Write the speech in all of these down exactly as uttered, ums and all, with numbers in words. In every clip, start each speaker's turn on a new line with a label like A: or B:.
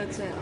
A: 醉了。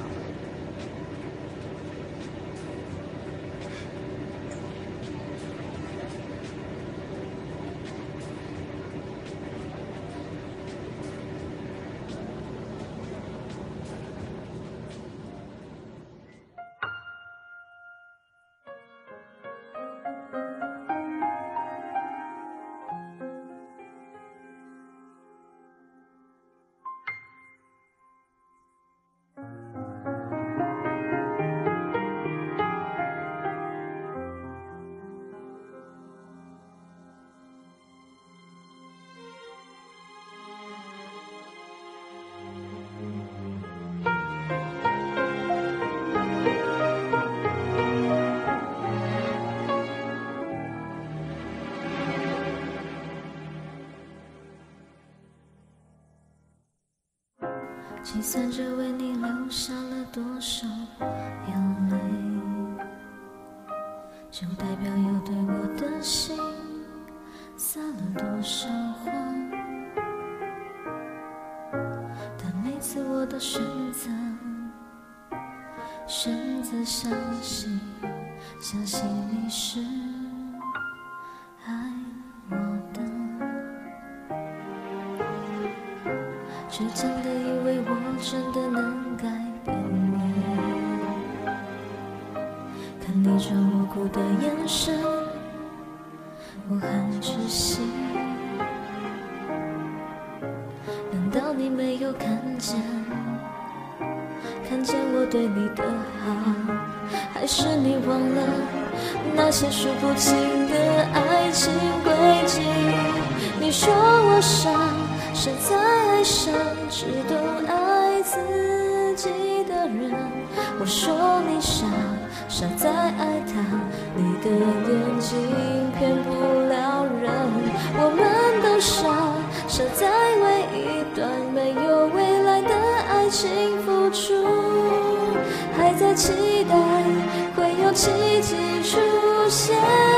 B: 计算着为你流下了多少眼泪，就代表有对我的心撒了多少谎。但每次我都选择选择相信，相信你是爱我的，倔强的以为我真的能改变你，看你装无辜的眼神，我很窒息。难道你没有看见，看见我对你的好？还是你忘了那些数不清的爱情轨迹？你说我傻，傻在爱上只懂爱自己的人，我说你傻，傻在爱他，你的眼睛骗不了人。我们都傻，傻在为一段没有未来的爱情付出，还在期待会有奇迹出现。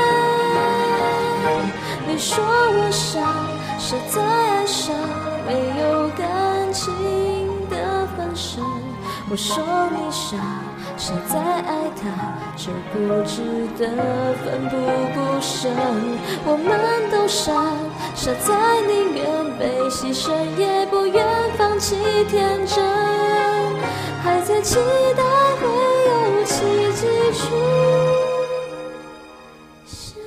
B: 你说我傻，傻在爱上没有感情的分身，我说你傻，傻在爱他，就不值得奋不顾身。我们都傻，傻在宁愿被牺牲也不愿放弃天真，还在期待会有奇迹出现。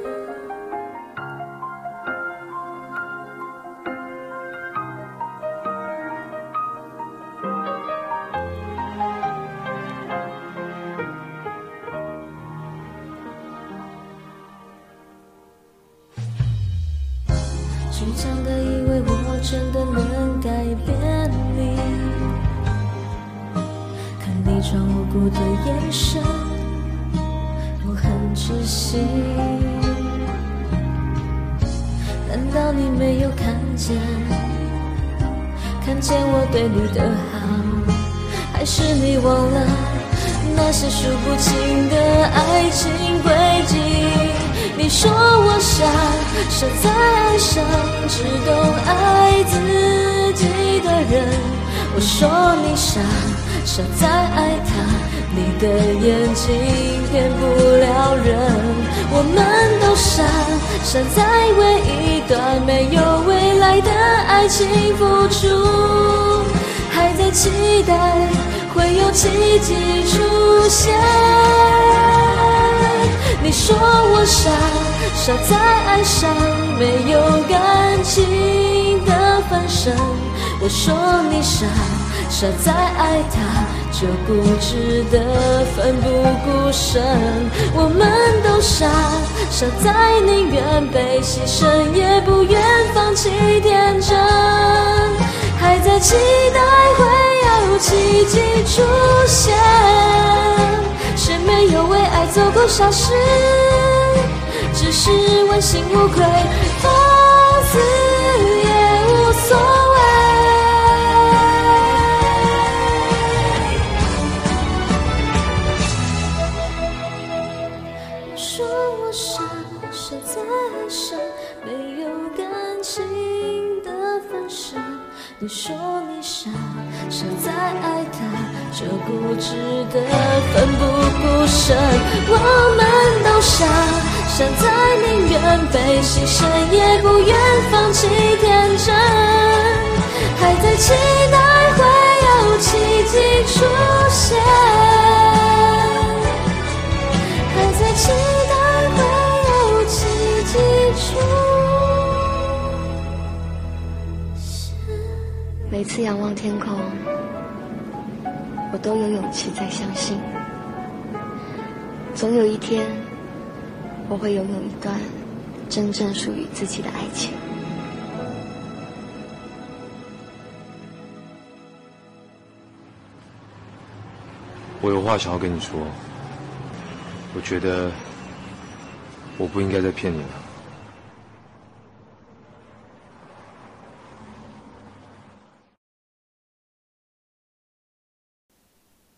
B: 倔强的以为我真的能改变你，看你装无辜的眼神，我很窒息。难道你没有看见，看见我对你的好？还是你忘了那些数不清的爱情轨迹？你说我傻，傻在爱上只懂爱自己的人，我说你傻，傻在爱他，你的眼睛骗不了人。我们都傻，傻在为一段没有未来的爱情付出，还在期待会有奇迹出现。你说我傻，傻在爱上没有感情的分身，我说你傻，傻在爱他，就不值得奋不顾身。我们都傻，傻在宁愿被牺牲也不愿放弃天真，还在期待会有奇迹出现。谁没有为爱走过傻事，只是问心无愧，放肆也无所谓。说我傻，傻在伤，没有感情的分手。你说你傻，傻在爱他，这固执的奋不顾身。我们都傻，傻在宁愿被牺牲，也不愿放弃天真。还在期待会有奇迹出现，还在期待会有奇迹出现。
A: 每次仰望天空，我都有勇气在相信，总有一天我会拥有一段真正属于自己的爱情。
C: 我有话想要跟你说，我觉得我不应该再骗你了。